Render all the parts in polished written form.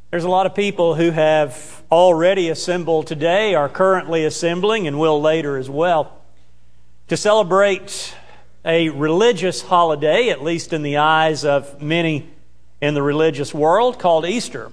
There's a lot of people who have already assembled today, are currently assembling, and will later as well, to celebrate a religious holiday, at least in the eyes of many in the religious world, called Easter.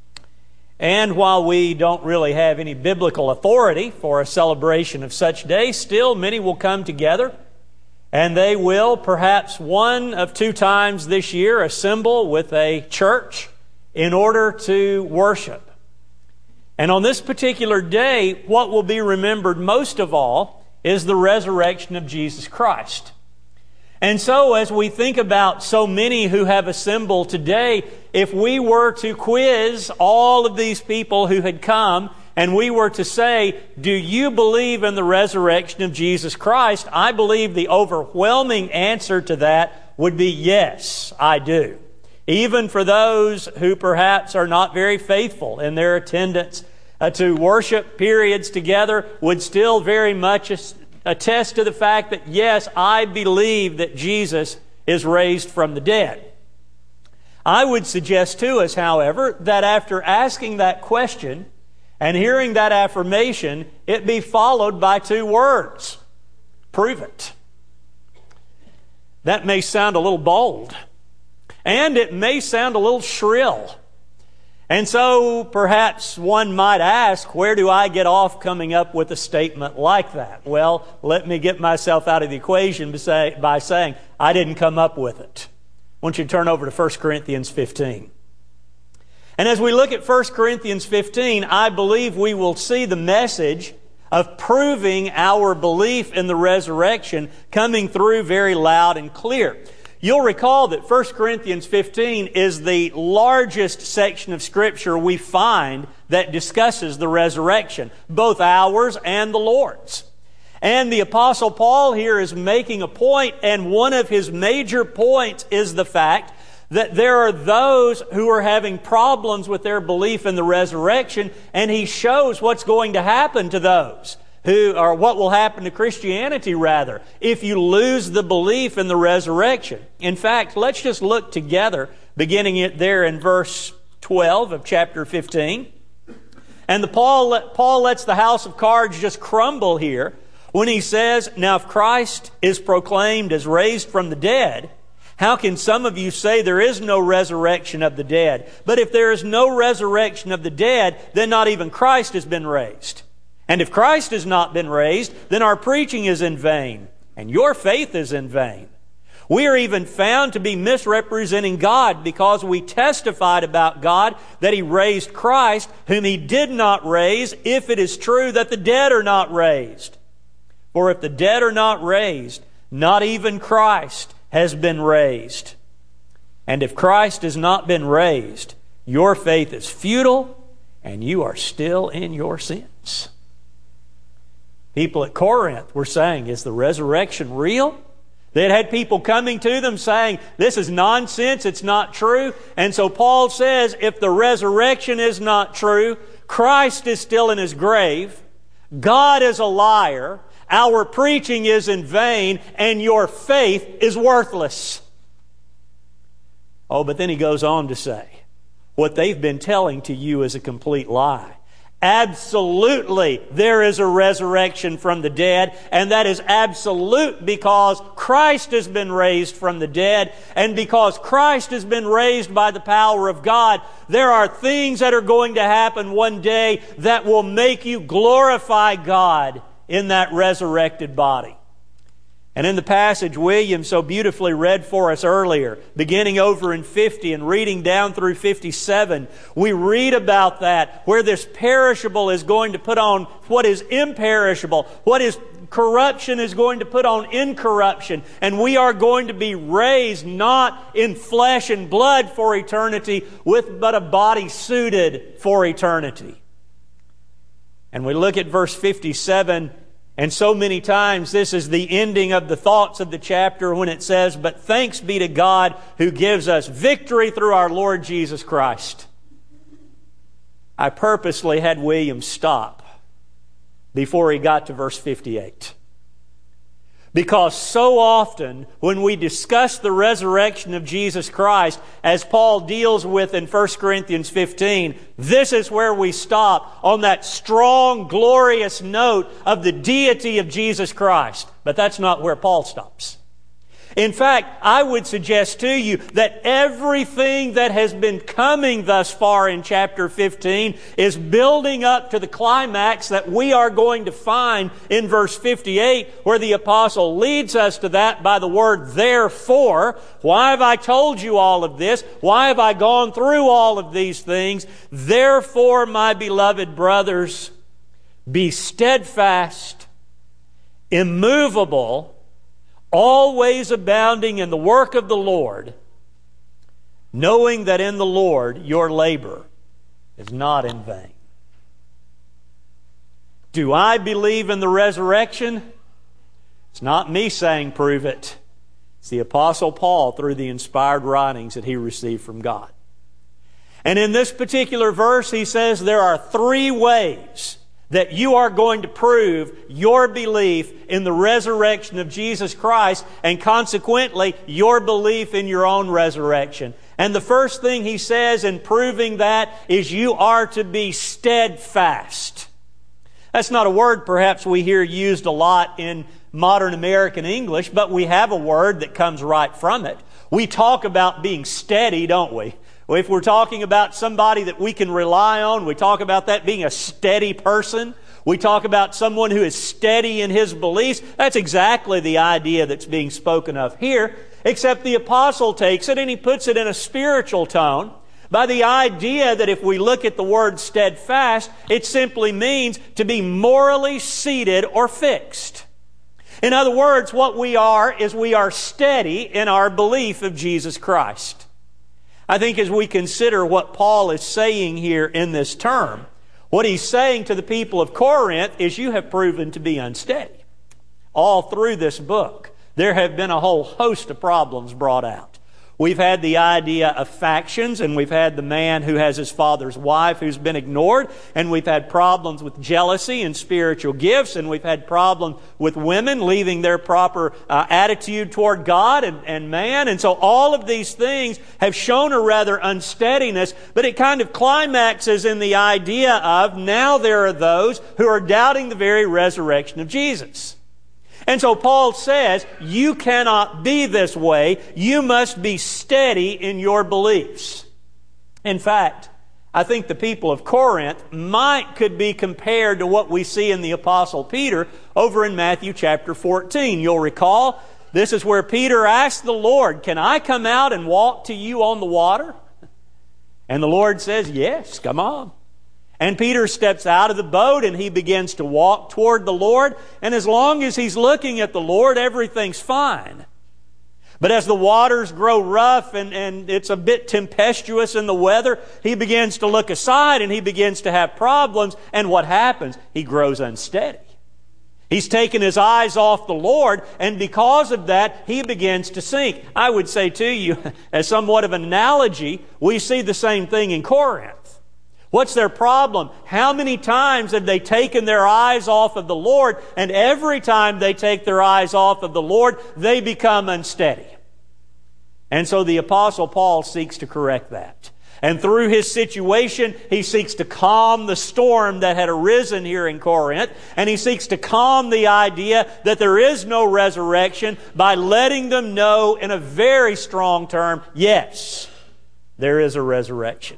And while we don't really have any biblical authority for a celebration of such day, still many will come together, and they will, perhaps one of two times this year, assemble with a church in order to worship. And on this particular day, what will be remembered most of all is the resurrection of Jesus Christ. And so as we think about so many who have assembled today, if we were to quiz all of these people who had come, and we were to say, do you believe in the resurrection of Jesus Christ? I believe the overwhelming answer to that would be yes, I do. Even for those who perhaps are not very faithful in their attendance to worship periods together, would still very much attest to the fact that, yes, I believe that Jesus is raised from the dead. I would suggest to us, however, that after asking that question and hearing that affirmation, it be followed by two words: prove it. That may sound a little bold, and it may sound a little shrill. And so perhaps one might ask, where do I get off coming up with a statement like that? Well, let me get myself out of the equation by saying I didn't come up with it. I want you to turn over to 1 Corinthians 15. And as we look at 1 Corinthians 15, I believe we will see the message of proving our belief in the resurrection coming through very loud and clear. You'll recall that 1 Corinthians 15 is the largest section of Scripture we find that discusses the resurrection, both ours and the Lord's. And the Apostle Paul here is making a point, and one of his major points is the fact that there are those who are having problems with their belief in the resurrection, and he shows what's going to happen to those or what will happen to Christianity, rather, if you lose the belief in the resurrection. In fact, let's just look together, beginning it there in verse 12 of chapter 15. And Paul lets the house of cards just crumble here when he says, "Now if Christ is proclaimed as raised from the dead, how can some of you say there is no resurrection of the dead? But if there is no resurrection of the dead, then not even Christ has been raised. And if Christ has not been raised, then our preaching is in vain, and your faith is in vain. We are even found to be misrepresenting God, because we testified about God that He raised Christ, whom He did not raise, if it is true that the dead are not raised. For if the dead are not raised, not even Christ has been raised. And if Christ has not been raised, your faith is futile, and you are still in your sins." People at Corinth were saying, is the resurrection real? They had people coming to them saying, this is nonsense, it's not true. And so Paul says, if the resurrection is not true, Christ is still in His grave, God is a liar, our preaching is in vain, and your faith is worthless. Oh, but then he goes on to say, what they've been telling to you is a complete lie. Absolutely, there is a resurrection from the dead, and that is absolute because Christ has been raised from the dead, and because Christ has been raised by the power of God, there are things that are going to happen one day that will make you glorify God in that resurrected body. And in the passage William so beautifully read for us earlier, beginning over in 50 and reading down through 57, we read about that, where this perishable is going to put on what is imperishable, what is corruption is going to put on incorruption, and we are going to be raised not in flesh and blood for eternity, but a body suited for eternity. And we look at verse 57, and so many times this is the ending of the thoughts of the chapter when it says, "But thanks be to God who gives us victory through our Lord Jesus Christ." I purposely had William stop before he got to verse 58. Because so often when we discuss the resurrection of Jesus Christ, as Paul deals with in 1 Corinthians 15, this is where we stop on that strong, glorious note of the deity of Jesus Christ. But that's not where Paul stops. In fact, I would suggest to you that everything that has been coming thus far in chapter 15 is building up to the climax that we are going to find in verse 58, where the apostle leads us to that by the word therefore. Why have I told you all of this? Why have I gone through all of these things? Therefore, my beloved brothers, be steadfast, immovable, always abounding in the work of the Lord, knowing that in the Lord your labor is not in vain. Do I believe in the resurrection? It's not me saying prove it. It's the Apostle Paul through the inspired writings that he received from God. And in this particular verse he says there are 3 ways that you are going to prove your belief in the resurrection of Jesus Christ and consequently your belief in your own resurrection. And the first thing he says in proving that is you are to be steadfast. That's not a word perhaps we hear used a lot in modern American English, but we have a word that comes right from it. We talk about being steady, don't we? If we're talking about somebody that we can rely on, we talk about that being a steady person. We talk about someone who is steady in his beliefs. That's exactly the idea that's being spoken of here, except the apostle takes it and he puts it in a spiritual tone by the idea that if we look at the word steadfast, it simply means to be morally seated or fixed. In other words, what we are is we are steady in our belief of Jesus Christ. I think as we consider what Paul is saying here in this term, what he's saying to the people of Corinth is you have proven to be unsteady. All through this book, there have been a whole host of problems brought out. We've had the idea of factions, and we've had the man who has his father's wife who's been ignored, and we've had problems with jealousy and spiritual gifts, and we've had problems with women leaving their proper attitude toward God and man. And so all of these things have shown a rather unsteadiness, but it kind of climaxes in the idea of now there are those who are doubting the very resurrection of Jesus. And so Paul says, you cannot be this way. You must be steady in your beliefs. In fact, I think the people of Corinth could be compared to what we see in the Apostle Peter over in Matthew chapter 14. You'll recall, this is where Peter asked the Lord, can I come out and walk to you on the water? And the Lord says, yes, come on. And Peter steps out of the boat and he begins to walk toward the Lord. And as long as he's looking at the Lord, everything's fine. But as the waters grow rough and it's a bit tempestuous in the weather, he begins to look aside and he begins to have problems. And what happens? He grows unsteady. He's taken his eyes off the Lord, and because of that, he begins to sink. I would say to you, as somewhat of an analogy, we see the same thing in Corinth. What's their problem? How many times have they taken their eyes off of the Lord, and every time they take their eyes off of the Lord, they become unsteady. And so the Apostle Paul seeks to correct that. And through his situation, he seeks to calm the storm that had arisen here in Corinth, and he seeks to calm the idea that there is no resurrection by letting them know in a very strong term, yes, there is a resurrection.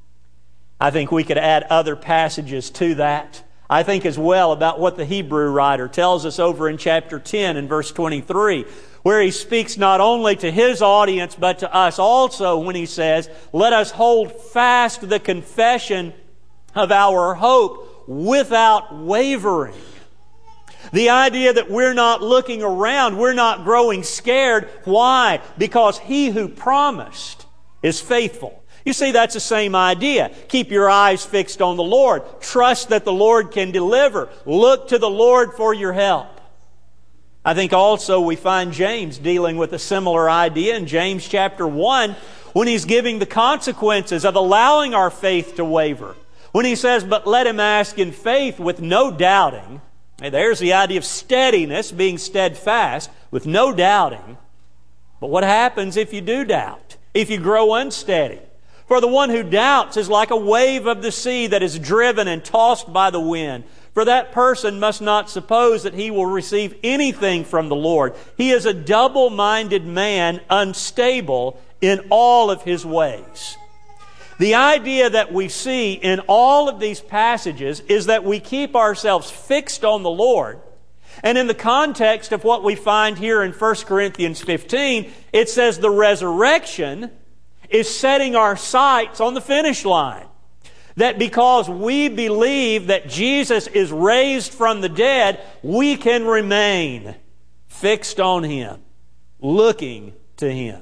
I think we could add other passages to that. I think as well about what the Hebrew writer tells us over in chapter 10 and verse 23, where he speaks not only to his audience but to us also when he says, let us hold fast the confession of our hope without wavering. The idea that we're not looking around, we're not growing scared. Why? Because he who promised is faithful. You see, that's the same idea. Keep your eyes fixed on the Lord. Trust that the Lord can deliver. Look to the Lord for your help. I think also we find James dealing with a similar idea in James chapter 1 when he's giving the consequences of allowing our faith to waver. When he says, but let him ask in faith with no doubting. Hey, there's the idea of steadiness, being steadfast, with no doubting. But what happens if you do doubt? If you grow unsteady? For the one who doubts is like a wave of the sea that is driven and tossed by the wind. For that person must not suppose that he will receive anything from the Lord. He is a double-minded man, unstable in all of his ways. The idea that we see in all of these passages is that we keep ourselves fixed on the Lord. And in the context of what we find here in 1 Corinthians 15, it says the resurrection is setting our sights on the finish line. That because we believe that Jesus is raised from the dead, we can remain fixed on Him, looking to Him.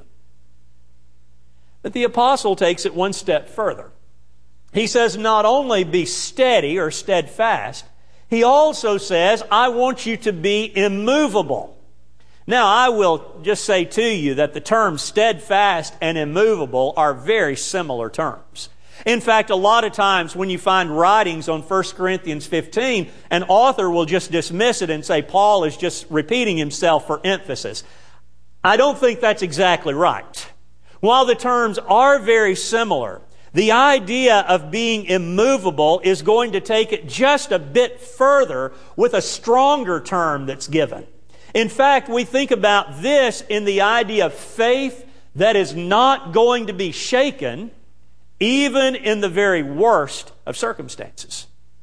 But the apostle takes it one step further. He says not only be steady or steadfast, he also says, I want you to be immovable. Now, I will just say to you that the terms steadfast and immovable are very similar terms. In fact, a lot of times when you find writings on 1 Corinthians 15, an author will just dismiss it and say Paul is just repeating himself for emphasis. I don't think that's exactly right. While the terms are very similar, the idea of being immovable is going to take it just a bit further with a stronger term that's given. In fact, we think about this in the idea of faith that is not going to be shaken even in the very worst of circumstances.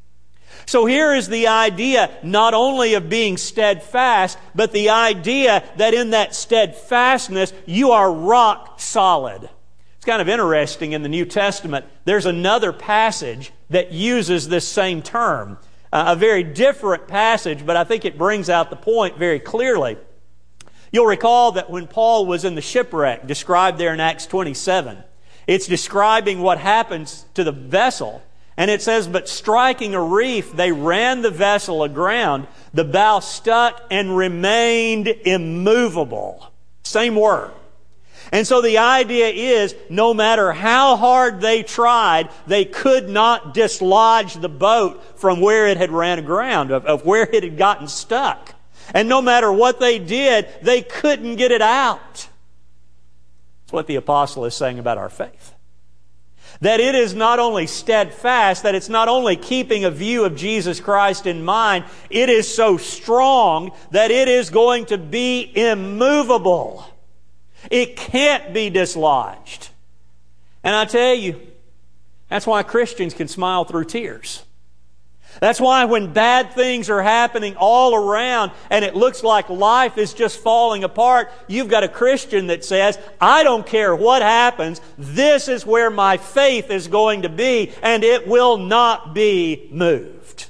So here is the idea not only of being steadfast, but the idea that in that steadfastness you are rock solid. It's kind of interesting in the New Testament. There's another passage that uses this same term. A very different passage, but I think it brings out the point very clearly. You'll recall that when Paul was in the shipwreck, described there in Acts 27, it's describing what happens to the vessel. And it says, but striking a reef, they ran the vessel aground. The bow stuck and remained immovable. Same word. And so the idea is, no matter how hard they tried, they could not dislodge the boat from where it had ran aground, of where it had gotten stuck. And no matter what they did, they couldn't get it out. That's what the apostle is saying about our faith. That it is not only steadfast, that it's not only keeping a view of Jesus Christ in mind, it is so strong that it is going to be immovable. It can't be dislodged. And I tell you, that's why Christians can smile through tears. That's why when bad things are happening all around and it looks like life is just falling apart, you've got a Christian that says, I don't care what happens, this is where my faith is going to be, and it will not be moved.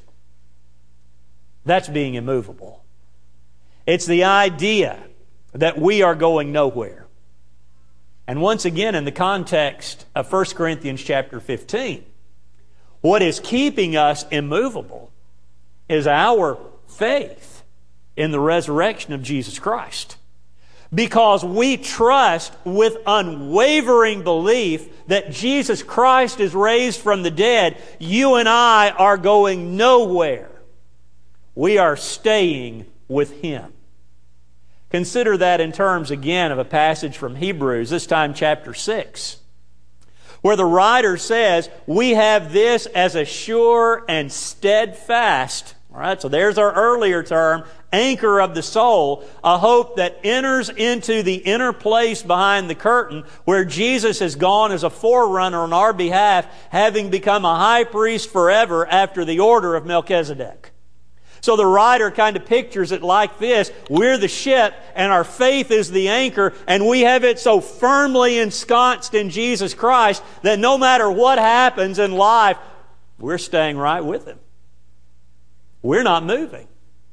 That's being immovable. It's the idea that we are going nowhere. And once again, in the context of 1 Corinthians chapter 15, what is keeping us immovable is our faith in the resurrection of Jesus Christ. Because we trust with unwavering belief that Jesus Christ is raised from the dead, you and I are going nowhere. We are staying with Him. Consider that in terms again of a passage from Hebrews, this time chapter 6. Where the writer says, we have this as a sure and steadfast, all right, so there's our earlier term, anchor of the soul, a hope that enters into the inner place behind the curtain where Jesus has gone as a forerunner on our behalf, having become a high priest forever after the order of Melchizedek. So the writer kind of pictures it like this. We're the ship and our faith is the anchor, and we have it so firmly ensconced in Jesus Christ that no matter what happens in life, we're staying right with Him. We're not moving.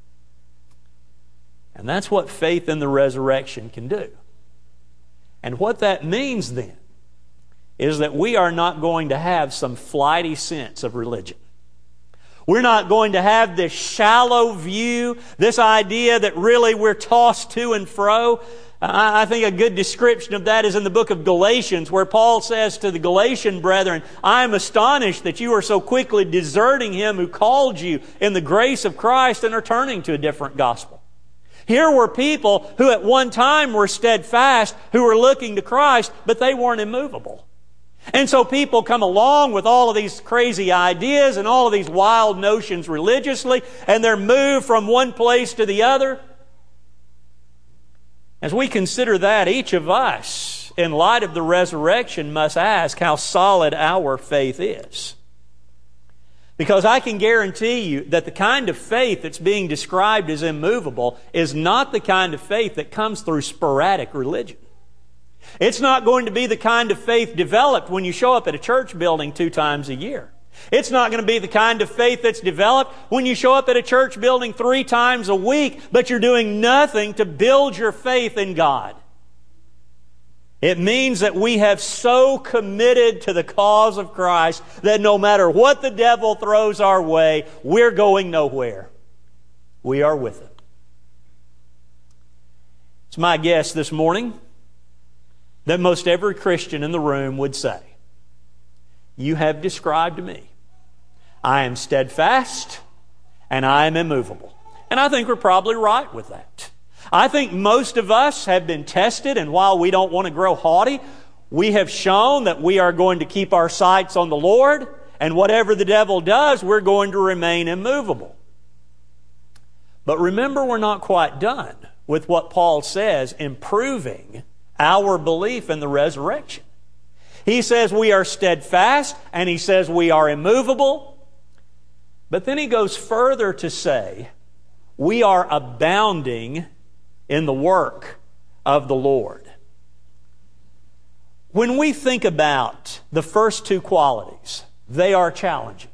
And that's what faith in the resurrection can do. And what that means then is that we are not going to have some flighty sense of religion. We're not going to have this shallow view, this idea that really we're tossed to and fro. I think a good description of that is in the book of Galatians, where Paul says to the Galatian brethren, I am astonished that you are so quickly deserting Him who called you in the grace of Christ and are turning to a different gospel. Here were people who at one time were steadfast, who were looking to Christ, but they weren't immovable. And so people come along with all of these crazy ideas and all of these wild notions religiously, and they're moved from one place to the other. As we consider that, each of us, in light of the resurrection, must ask how solid our faith is. Because I can guarantee you that the kind of faith that's being described as immovable is not the kind of faith that comes through sporadic religion. It's not going to be the kind of faith developed when you show up at a church building 2 times a year. It's not going to be the kind of faith that's developed when you show up at a church building 3 times a week, but you're doing nothing to build your faith in God. It means that we have so committed to the cause of Christ that no matter what the devil throws our way, we're going nowhere. We are with Him. It's my guess this morning that most every Christian in the room would say, you have described me. I am steadfast and I am immovable. And I think we're probably right with that. I think most of us have been tested, and while we don't want to grow haughty, we have shown that we are going to keep our sights on the Lord, and whatever the devil does, we're going to remain immovable. But remember, we're not quite done with what Paul says in proving our belief in the resurrection. He says we are steadfast, and he says we are immovable. But then he goes further to say we are abounding in the work of the Lord. When we think about the first 2 qualities, they are challenging.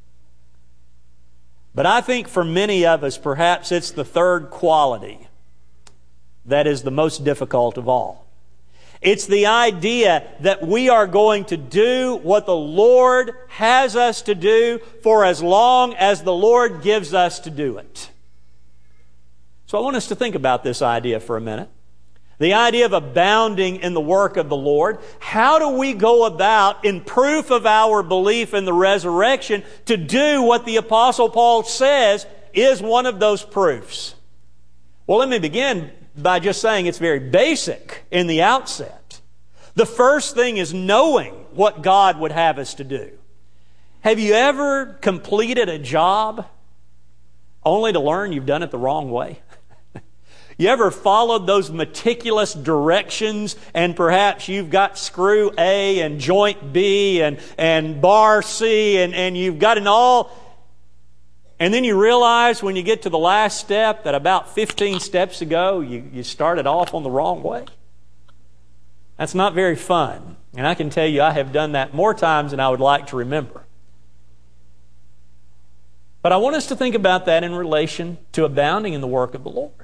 But I think for many of us, perhaps it's the third quality that is the most difficult of all. It's the idea that we are going to do what the Lord has us to do for as long as the Lord gives us to do it. So I want us to think about this idea for a minute. The idea of abounding in the work of the Lord. How do we go about, in proof of our belief in the resurrection, to do what the Apostle Paul says is one of those proofs? Well, let me begin by just saying it's very basic in the outset. The first thing is knowing what God would have us to do. Have you ever completed a job only to learn you've done it the wrong way? You ever followed those meticulous directions and perhaps you've got screw A and joint B and bar C and you've got it all, and then you realize when you get to the last step that about 15 steps ago you started off on the wrong way? That's not very fun. And I can tell you I have done that more times than I would like to remember. But I want us to think about that in relation to abounding in the work of the Lord.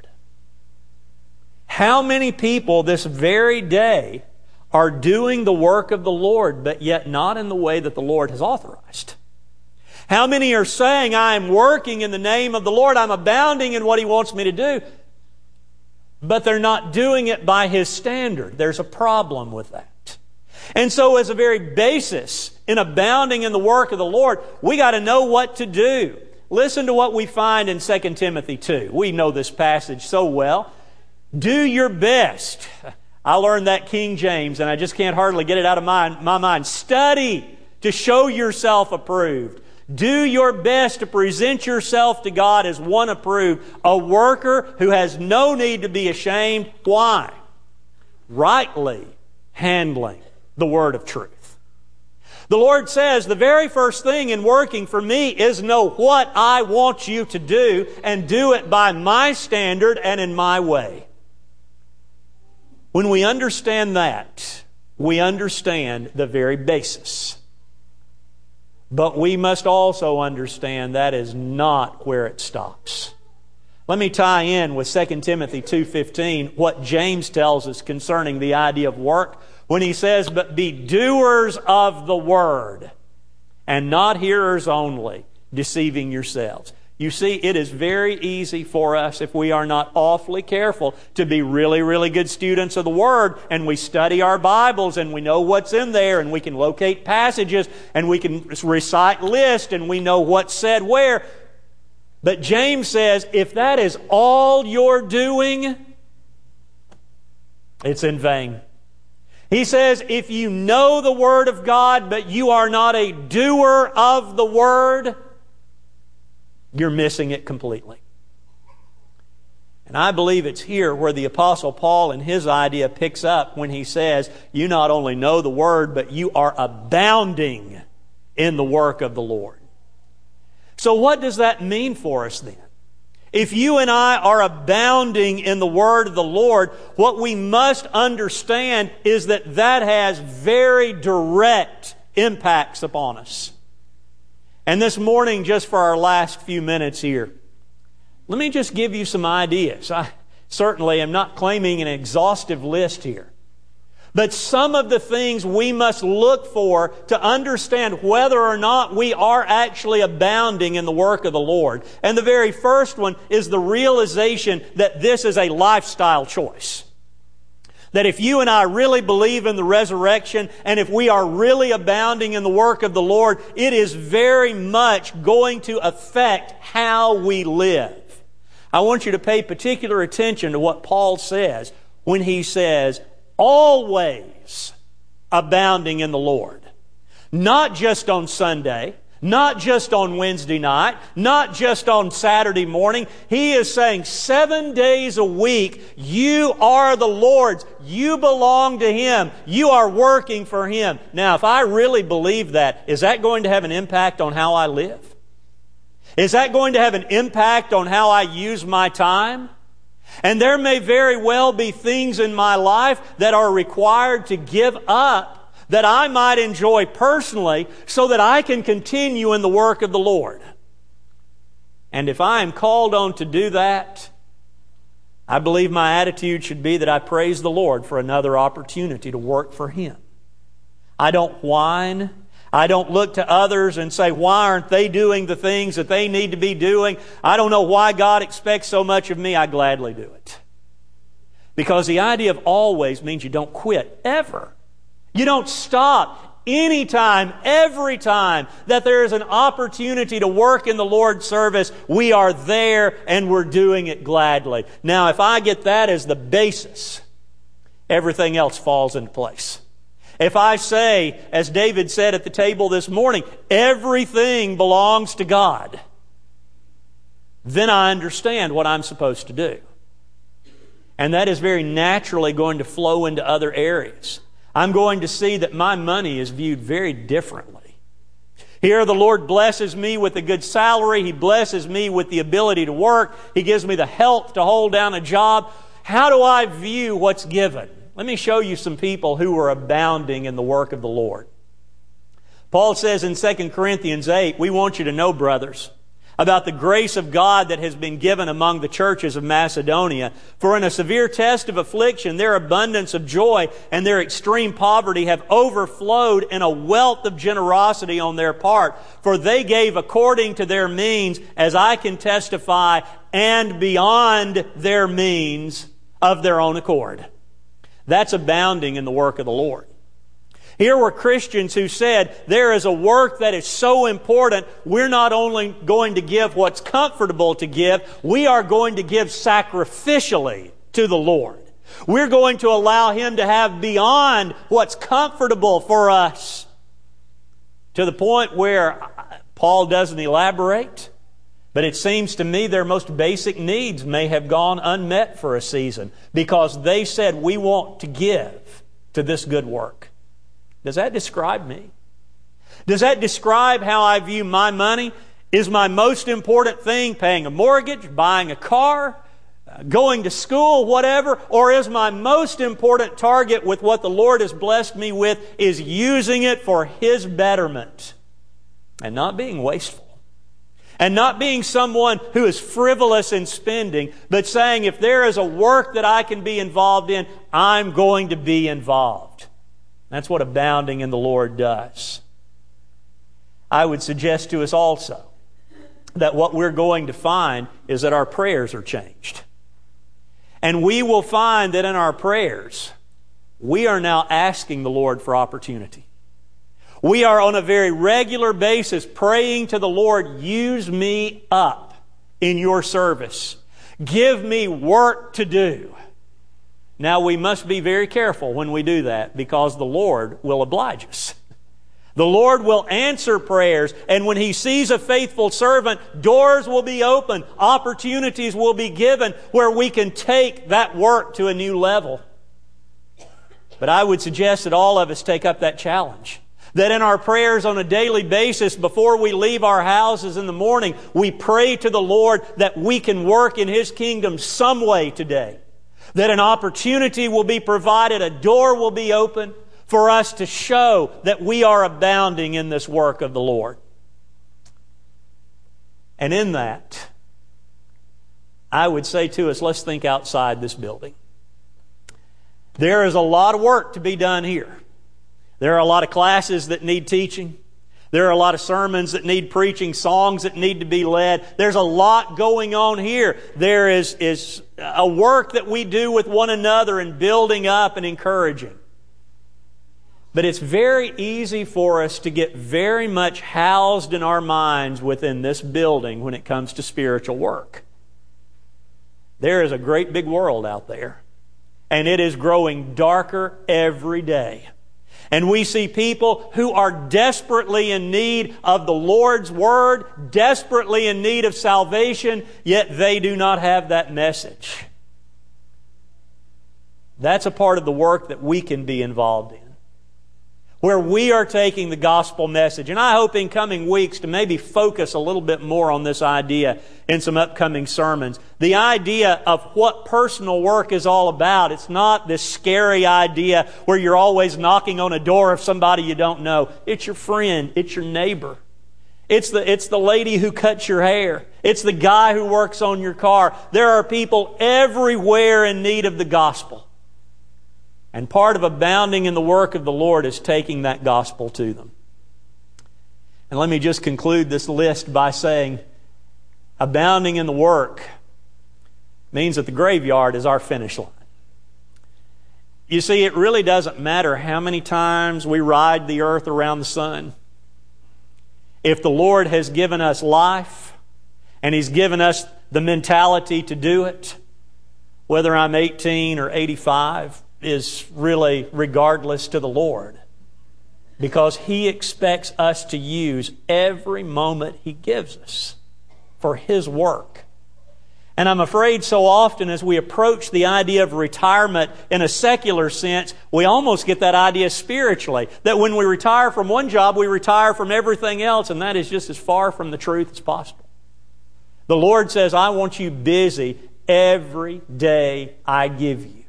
How many people this very day are doing the work of the Lord, but yet not in the way that the Lord has authorized? How many are saying, I am working in the name of the Lord, I'm abounding in what He wants me to do, but they're not doing it by His standard? There's a problem with that. And so as a very basis in abounding in the work of the Lord, we got to know what to do. Listen to what we find in 2 Timothy 2. We know this passage so well. Do your best. I learned that King James, and I just can't hardly get it out of my mind. Study to show yourself approved. Do your best to present yourself to God as one approved, a worker who has no need to be ashamed. Why? Rightly handling the word of truth. The Lord says the very first thing in working for me is know what I want you to do and do it by my standard and in my way. When we understand that, we understand the very basis. But we must also understand that is not where it stops. Let me tie in with 2 Timothy 2:15 what James tells us concerning the idea of work when he says, but be doers of the word and not hearers only, deceiving yourselves. You see, it is very easy for us, if we are not awfully careful, to be really, really good students of the Word, and we study our Bibles, and we know what's in there, and we can locate passages, and we can recite lists, and we know what's said where. But James says, if that is all you're doing, it's in vain. He says, if you know the Word of God, but you are not a doer of the Word, you're missing it completely. And I believe it's here where the Apostle Paul and his idea picks up when he says, you not only know the Word, but you are abounding in the work of the Lord. So what does that mean for us then? If you and I are abounding in the Word of the Lord, what we must understand is that that has very direct impacts upon us. And this morning, just for our last few minutes here, let me just give you some ideas. I certainly am not claiming an exhaustive list here. But some of the things we must look for to understand whether or not we are actually abounding in the work of the Lord. And the very first one is the realization that this is a lifestyle choice. That if you and I really believe in the resurrection, and if we are really abounding in the work of the Lord, it is very much going to affect how we live. I want you to pay particular attention to what Paul says when he says, always abounding in the Lord. Not just on Sunday, not just on Wednesday night, not just on Saturday morning. He is saying 7 days a week, you are the Lord's. You belong to Him. You are working for Him. Now, if I really believe that, is that going to have an impact on how I live? Is that going to have an impact on how I use my time? And there may very well be things in my life that are required to give up that I might enjoy personally so that I can continue in the work of the Lord. And if I am called on to do that, I believe my attitude should be that I praise the Lord for another opportunity to work for Him. I don't whine. I don't look to others and say, why aren't they doing the things that they need to be doing? I don't know why God expects so much of me. I gladly do it. Because the idea of always means you don't quit, ever. You don't stop. Anytime, every time that there is an opportunity to work in the Lord's service, we are there and we're doing it gladly. Now, if I get that as the basis, everything else falls into place. If I say, as David said at the table this morning, everything belongs to God, then I understand what I'm supposed to do. And that is very naturally going to flow into other areas. I'm going to see that my money is viewed very differently. Here the Lord blesses me with a good salary. He blesses me with the ability to work. He gives me the health to hold down a job. How do I view what's given? Let me show you some people who are abounding in the work of the Lord. Paul says in 2 Corinthians 8, we want you to know, brothers, about the grace of God that has been given among the churches of Macedonia. For in a severe test of affliction, their abundance of joy and their extreme poverty have overflowed in a wealth of generosity on their part. For they gave according to their means, as I can testify, and beyond their means of their own accord. That's abounding in the work of the Lord. Here were Christians who said, there is a work that is so important, we're not only going to give what's comfortable to give, we are going to give sacrificially to the Lord. We're going to allow Him to have beyond what's comfortable for us. To the point where Paul doesn't elaborate, but it seems to me their most basic needs may have gone unmet for a season because they said, we want to give to this good work. Does that describe me? Does that describe how I view my money? Is my most important thing paying a mortgage, buying a car, going to school, whatever? Or is my most important target with what the Lord has blessed me with is using it for His betterment and not being wasteful? And not being someone who is frivolous in spending, but saying if there is a work that I can be involved in, I'm going to be involved. That's what abounding in the Lord does. I would suggest to us also that what we're going to find is that our prayers are changed. And we will find that in our prayers, we are now asking the Lord for opportunity. We are on a very regular basis praying to the Lord, use me up in your service. Give me work to do. Now we must be very careful when we do that because the Lord will oblige us. The Lord will answer prayers, and when He sees a faithful servant, doors will be opened, opportunities will be given where we can take that work to a new level. But I would suggest that all of us take up that challenge. That in our prayers on a daily basis, before we leave our houses in the morning, we pray to the Lord that we can work in His kingdom some way today. That an opportunity will be provided, a door will be opened for us to show that we are abounding in this work of the Lord. And in that, I would say to us, let's think outside this building. There is a lot of work to be done here. There are a lot of classes that need teaching. There are a lot of sermons that need preaching, songs that need to be led. There's a lot going on here. There is a work that we do with one another in building up and encouraging. But it's very easy for us to get very much housed in our minds within this building when it comes to spiritual work. There is a great big world out there, and it is growing darker every day. And we see people who are desperately in need of the Lord's Word, desperately in need of salvation, yet they do not have that message. That's a part of the work that we can be involved in, where we are taking the gospel message. And I hope in coming weeks to maybe focus a little bit more on this idea in some upcoming sermons. The idea of what personal work is all about. It's not this scary idea where you're always knocking on a door of somebody you don't know. It's your friend. It's your neighbor. It's the lady who cuts your hair. It's the guy who works on your car. There are people everywhere in need of the gospel. And part of abounding in the work of the Lord is taking that gospel to them. And let me just conclude this list by saying, abounding in the work means that the graveyard is our finish line. You see, it really doesn't matter how many times we ride the earth around the sun. If the Lord has given us life, and He's given us the mentality to do it, whether I'm 18 or 85, is really regardless to the Lord, because He expects us to use every moment He gives us for His work. And I'm afraid so often as we approach the idea of retirement in a secular sense, we almost get that idea spiritually, that when we retire from one job, we retire from everything else, and that is just as far from the truth as possible. The Lord says, I want you busy every day I give you.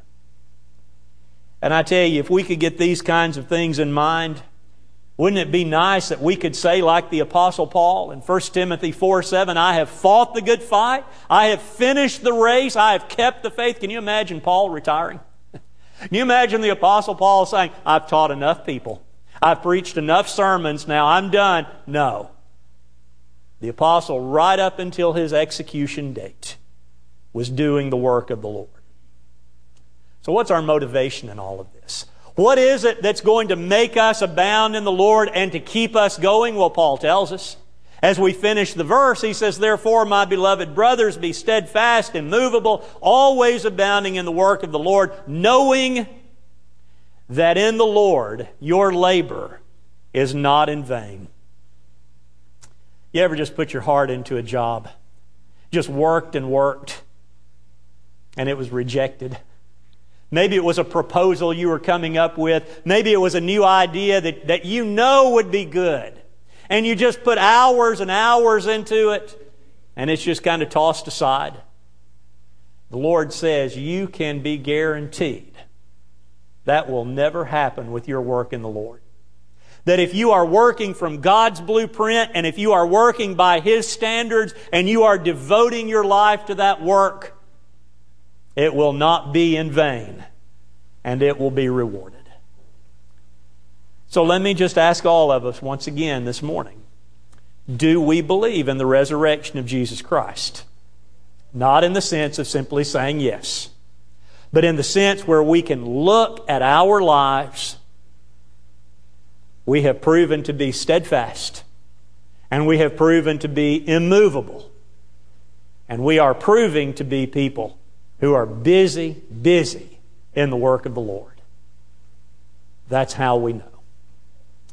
And I tell you, if we could get these kinds of things in mind, wouldn't it be nice that we could say like the Apostle Paul in 1 Timothy 4:7, I have fought the good fight, I have finished the race, I have kept the faith. Can you imagine Paul retiring? Can you imagine the Apostle Paul saying, I've taught enough people, I've preached enough sermons, now I'm done? No. The Apostle, right up until his execution date, was doing the work of the Lord. So what's our motivation in all of this? What is it that's going to make us abound in the Lord and to keep us going? Well, Paul tells us. As we finish the verse, he says, Therefore, my beloved brothers, be steadfast, immovable, always abounding in the work of the Lord, knowing that in the Lord your labor is not in vain. You ever just put your heart into a job? Just worked and worked, and it was rejected? Maybe it was a proposal you were coming up with. Maybe it was a new idea that you know would be good. And you just put hours and hours into it, and it's just kind of tossed aside. The Lord says you can be guaranteed that will never happen with your work in the Lord. That if you are working from God's blueprint, and if you are working by His standards, and you are devoting your life to that work, it will not be in vain, and it will be rewarded. So let me just ask all of us once again this morning, Do we believe in the resurrection of Jesus Christ? Not in the sense of simply saying yes, but in the sense where we can look at our lives. We have proven to be steadfast, and we have proven to be immovable, and we are proving to be people who are busy in the work of the Lord. That's how we know.